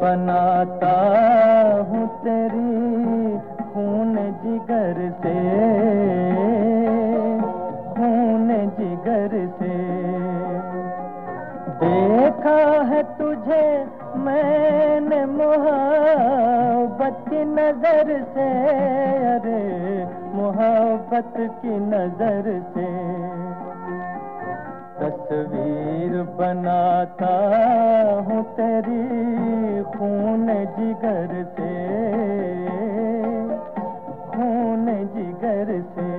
बनाता हूँ तेरी खून जिगर से, खून जिगर से। देखा है तुझे मैंने मोहब्बत की नजर से, अरे मोहब्बत की नजर से। तस्वीर बनाता हूँ तेरी खून जिगर से, खून जिगर से।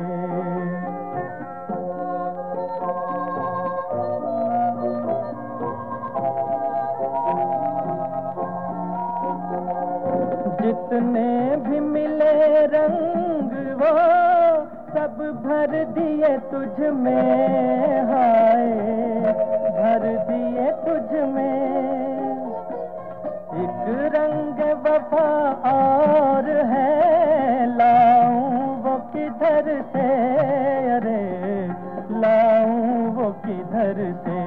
जितने भी मिले रंग वो सब भर दिए तुझ में, हाय भर दिए तुझ में। एक रंग वफा और है, लाऊं वो किधर से, अरे लाऊं वो किधर से।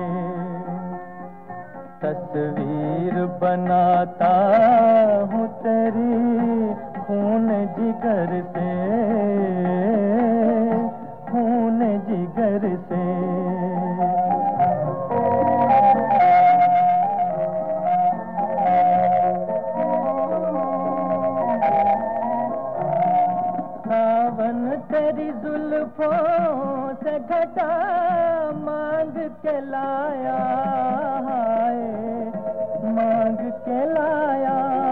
तस्वीर बनाता हूँ तेरी खून जिगर से, खून जिगर से। सावन तेरी जुल्फों से घटा मांग के लाया, मांग के लाया।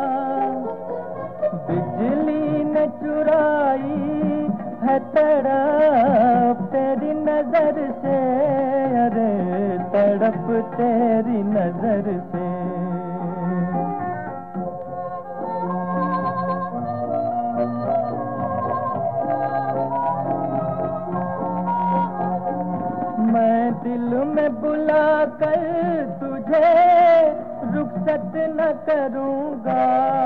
बिजली ने चुराई है तड़प तेरी नजर से, अरे तड़प तेरी नजर से। मैं दिल में बुला कर तुझे रुखसत न करूँगा,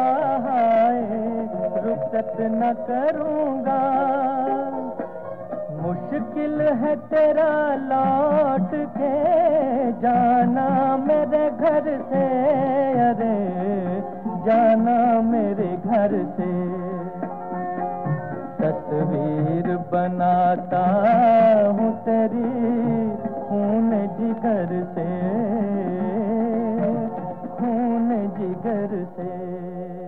रुखसत न करूँगा। मुश्किल है तेरा लौट के जाना मेरे घर से, अरे जाना मेरे घर से। तस्वीर बनाता हूँ तेरी खून जिगर से, खून जिगर से।